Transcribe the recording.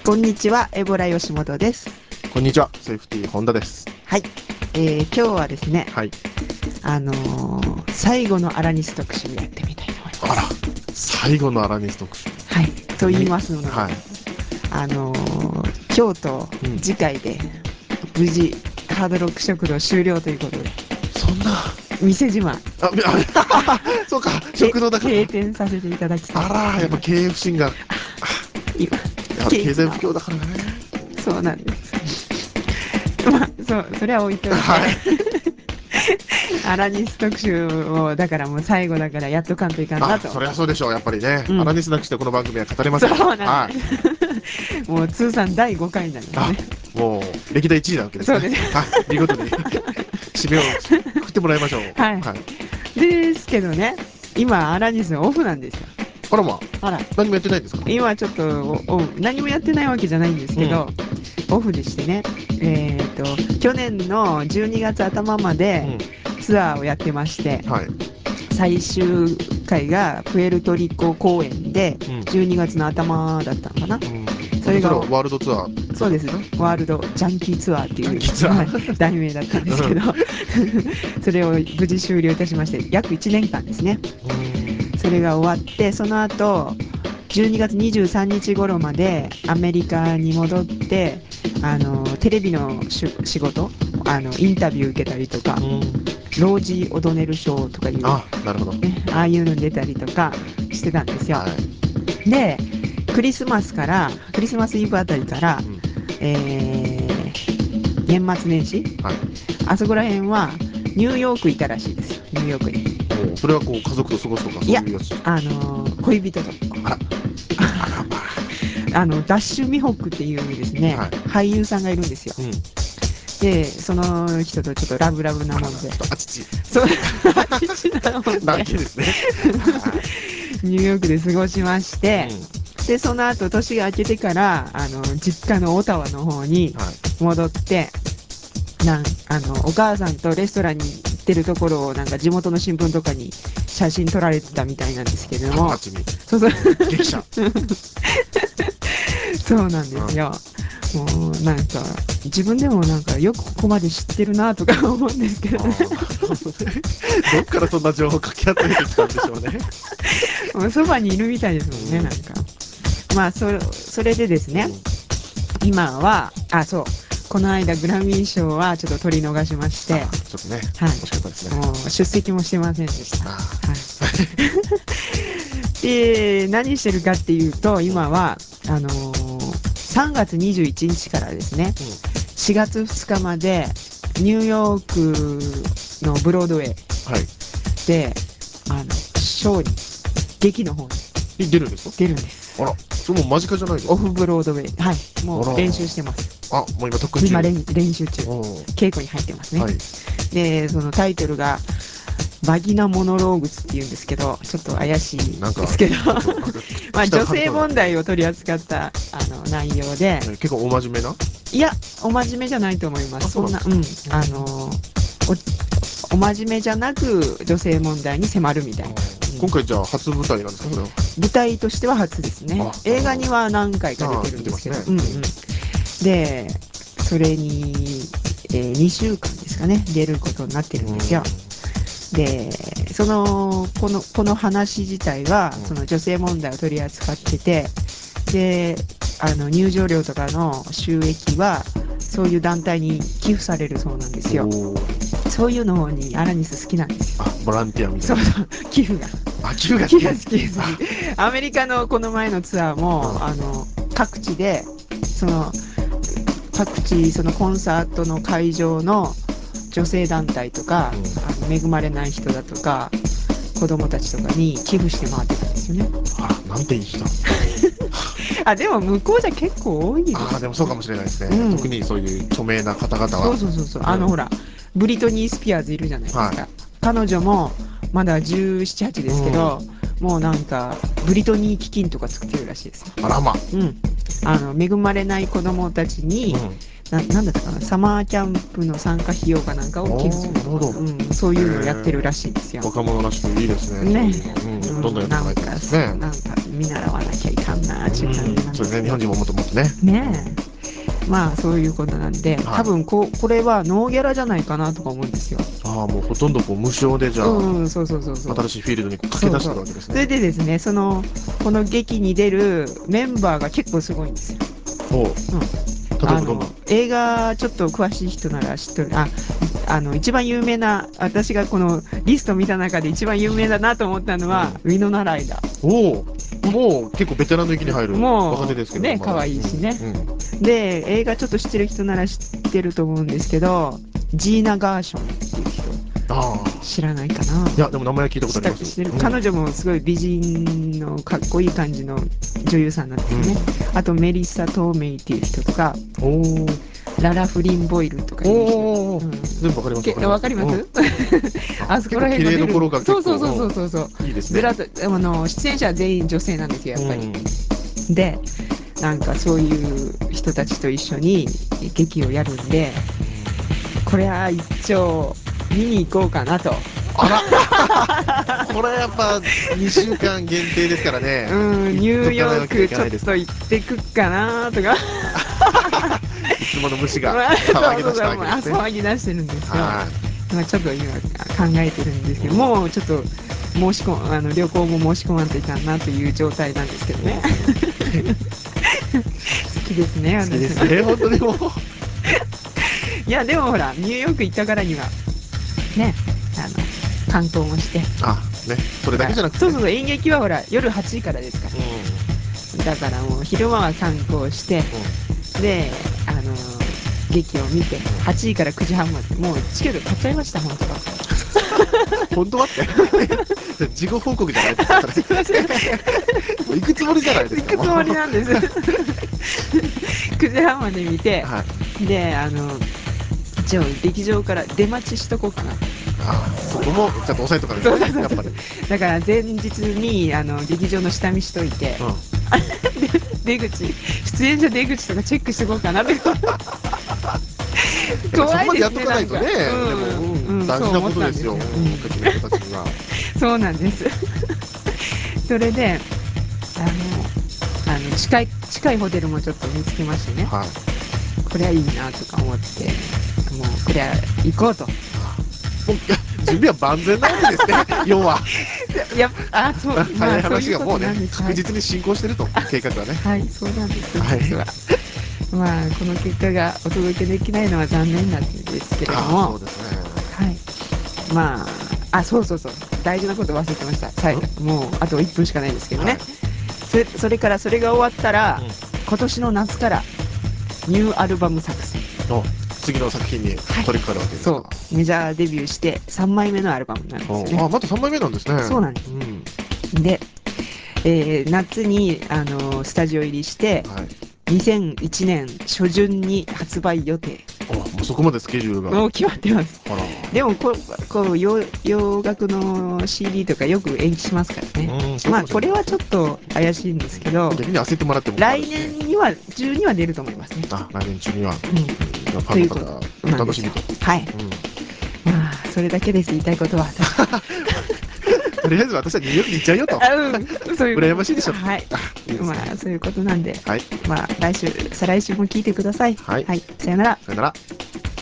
こんにちは、エボラ吉本です。 こんにちは、セーフティー本田です。 はい、今日はですね、 はい。 最後のアラニス特集やってみたいと思います。 あら、最後のアラニス特集。 はい、と言いますのも、 はい。 今日と次回で無事ハードロック食堂終了ということで、 そんな、 店じまそうか、食堂だから。 閉店させていただきたい。 あら、やっぱ経営不振が、 今、 経済不況だからね。 そうなんです。まあ、それは置いといて。 はい。 アラニス特集をだからもう最後だからやっとかんといかんなと。 そりゃそうでしょう、やっぱりね。 うんアラニスなくしてこの番組は語れません。 そうなんはです。もう通算第5回になりますね。 もう、歴代1位なわけですね。 そうです。 はい、見事に、締めを食ってもらいましょう。 はい。ですけどね、今アラニスオフなんですよ。 あらまあら、 何もやってないんですか？ 今ちょっと何もやってないわけじゃないんですけど、オフでしてね、去年の12月頭までツアーをやってまして、 はい。 最終回がプエルトリコ公演で12月の頭だったのかな。それがワールドツアー。 そうです。ワールドジャンキーツアーっていう、題名だったんですけど、それを無事終了いたしまして、約1年間ですね。それが終わって、その後、12月23日頃までアメリカに戻って、テレビの仕事、インタビュー受けたりとか、ロージー・オドネル賞とかいう、 なるほど。 ああいうのに出たりとかしてたんですよ。で、クリスマスイブあたりから、年末年始、あそこら辺はニューヨークいたらしいですよ。ニューヨークに。 それはこう家族と過ごすとかそういうやつ。 恋人と。 あらまダッシュ・ミホックっていうですね、俳優さんがいるんですよ。で、その人とちょっとラブラブなもんで。 あちち。 そう、あちちなもんで。 なわけですね。 ニューヨークで過ごしまして、で、その後、年が明けてから、実家のオタワの方に戻って、お母さんとレストランに行ってるところを、なんか地元の新聞とかに写真撮られてたみたいなんですけれども、そうそう。 激写。 そうなんですよ。もうなんか自分でもなんかよくここまで知ってるなとか思うんですけどね。 どっからそんな情報かき集めてきたんでしょうね。 もうそばにいるみたいですもんね、なんか。まあそれでですね、今はそうこの間グラミー賞はちょっと取り逃しまして、 ちょっとね、惜しかったですね。 もう出席もしてませんでした。で、何してるかっていうと、今は3月21日からですね、4月2日までニューヨークのブロードウェイで、ショーに、劇の方に出るんですか？ 出るんです。 あら、それも間近じゃないですか？ オフブロードウェイ。はい、もう練習してます。 もう今特訓中。 今練習中。稽古に入ってますね。で、そのタイトルが、バギナモノローグスっていうんですけど、ちょっと怪しいですけど、まあ女性問題を取り扱った内容で、 結構お真面目な？ いや、お真面目じゃないと思います。そんな、お真面目じゃなく女性問題に迫るみたいな。 今回じゃあ初舞台なんですか？それは舞台としては初ですね。映画には何回か出てるんですけど、で、それに、2週間ですかね、出ることになってるんですよ。で、この話自体は、その女性問題を取り扱ってて、で、入場料とかの収益は、そういう団体に寄付されるそうなんですよ。そういうのにアラニス好きなんですよ。 ボランティアみたいな。 そう、寄付が。 寄付が好き。アメリカのこの前のツアーも、各地で、そのコンサートの会場の女性団体とか、恵まれない人だとか、子供たちとかに寄付して回ってたんですよね。 なんていい人。 でも向こうじゃ結構多いです。 でもそうかもしれないですね。特にそういう著名な方々は。 そう。ほら、ブリトニー・スピアーズいるじゃないですか。彼女もまだ17、8ですけど、もうなんか、ブリトニー基金とか作ってるらしいですよ。恵まれない子供たちに、 なんだったかな、サマーキャンプの参加費用かなんかを寄付するとか、 なるほどそういうのをやってるらしいんですよ。 若者らしくいいですね。 ね、 そういうのどんどんやってもらいたいですね。 なんか見習わなきゃいかんなっていう感じなんですけど。 そうですね、日本人ももっともっとね。 ねえ、まあそういうことなんで、 はい多分これはノーギャラじゃないかなとか思うんですよ。 ああ、もうほとんどこう無償でじゃあ、 そうそうそうそう。 新しいフィールドに駆け出してるわけですそれね。 でですね、この劇に出るメンバーが結構すごいんですよ。 おう、 うん例えばどんな。 映画ちょっと詳しい人なら知ってる。一番有名な、私がこのリスト見た中で一番有名だなと思ったのは、ウィノナライダー。 おお、もう結構ベテランの域に入る若も手ですけどまだうね、可愛いしね。 うんうんで、映画ちょっと知ってる人なら知ってると思うんですけど、ジーナ・ガーションっていう人、 ああ、 知らないかな。 いや、でも名前は聞いたことあります。 知ってる、彼女もすごい美人のかっこいい感じの女優さんなんですよね。あとメリッサ・トーメイっていう人とか、 おお、 ララ・フリン・ボイルとかいう人。 おお、全部わかります。 わかります。あそこら辺が出る。 結構綺麗どころが結構そう。 いいですね。 ずらっと出演者は全員女性なんですよやっぱり。で、なんかそういう人たちと一緒に劇をやるんで、これは一丁見に行こうかなと。 あら、これやっぱ2週間限定ですからね。 ニューヨー行っとかなきゃいクちょっけないですか。 と行ってくっかなとか。 いつもの虫がまあ、 騒ぎ出したわけですね。 騒ぎ出してるんですよ。 はまあ、ちょっと今考えてるんですけど、もうちょっと旅行も申し込まんといかんなという状態なんですけどね。好きですね、 い。好きですね、 私。 本当にもう。 いや、でもほら、ニューヨーク行ったからには、ね、観光もして。 あ、ね、それだけじゃなくて、ね。 そう、演劇はほら、夜8時からですから。だからもう、昼間は観光して、で、劇を見て、8時から9時半まで、もうチケット買っちゃいました、本当は。 本当はって事後報告じゃないですか、それ。行くつもりじゃないですか。 行くつもりなんです。9時半まで見て、 はい。 で、一応劇場から出待ちしとこうかな。 ああ、そこもちゃんと押さえとかないとね、やっぱり。 だから前日に劇場の下見しといて、出口、出演者出口とかチェックしてこうかなって。 そこ怖いですね、 までやっとかななんか。 いとね、でも、大事なことですよ、時の人たちには。 そうなんです。それで、近いホテルもちょっと見つけましてね、 はい。 これはいいなとか思って、もうこれは行こうと。 もう準備は万全なわけですね、要は。 そう、 早いそういうこ話がもうね、 となんです。 確実に進行してると、計画はね。 はい、そうなんです、 はい。 実は。まあ、この結果がお届けできないのは残念なんですけれどああ、 も、 そうですね。 はい。まそうそうそう、大事なこと忘れてました。もう、あと1分しかないですけどね。それからそれが終わったら、今年の夏からニューアルバム作成。 次の作品に取り掛かるわけですか。 そう、メジャーデビューして3枚目のアルバムなんですよね。 あ、まだ3枚目なんですね。 そうなんです。で、夏に、スタジオ入りして、2001年初旬に発売予定。 もうそこまでスケジュールが。 もう決まってます。でも洋楽の CD とかよく延期しますからね。まあこれはちょっと怪しいんですけど、 逆に焦ってもらっても来年中には出ると思いますね。 来年中には。フというァンのこと方、お楽しみと。 はい。まあそれだけです、言いたいことは。 とりあえず私はニューヨークに行っちゃうよと。羨ましいでしょ。 はい。まあそういうことなんで、 はい。 まあ再来週も聞いてください。 はい。 さよなら。 さよなら。